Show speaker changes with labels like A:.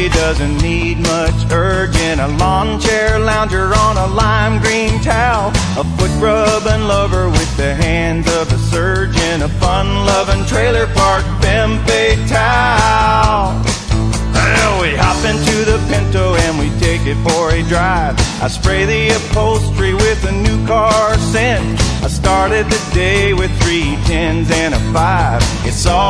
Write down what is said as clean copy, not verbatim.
A: day doesn't need much urging. A lawn chair lounger on a lime green towel, a foot-rubbing lover with the hands of a surgeon, a fun-loving trailer park femme fatale. Well, we hop into the Pinto and we take it for a drive. I spray the upholstery with a new car scent. I started the day with 3 10s and a 5. It's all